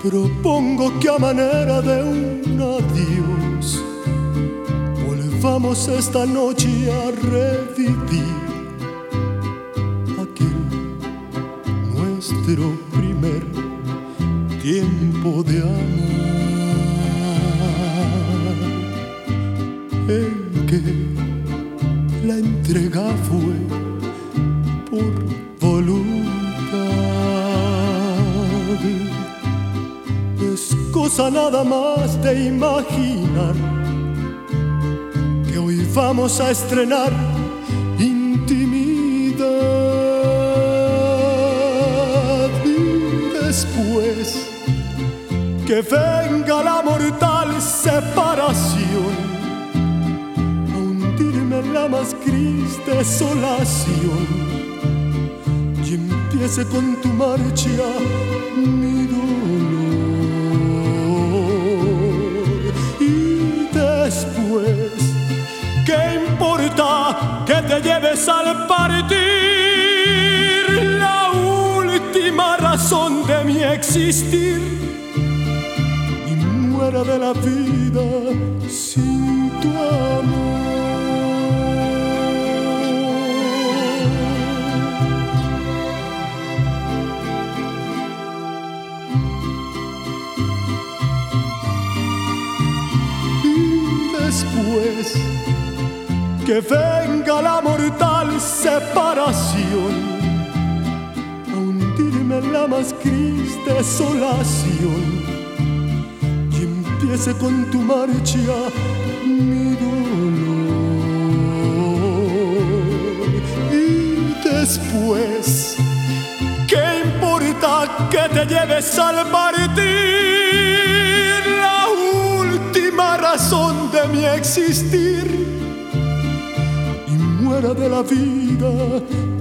Propongo que a manera de un adiós volvamos esta noche a revivir aquel nuestro primer tiempo de amar, en que la entrega fue por voluntad. Es cosa nada más de imaginar que hoy vamos a estrenar intimidad, y después que venga la mortal separación a hundirme en la más gris desolación, y empiece con tu marcha mi dolor. Y después, ¿qué importa que te lleves al partir la última razón de mi existir y muera de la vida sin tu amor? Después que venga la mortal separación a hundirme en la más gris desolación, y empiece con tu marcha mi dolor. Y después, ¿qué importa que te lleves al partir la última razón de mi existir y muera de la vida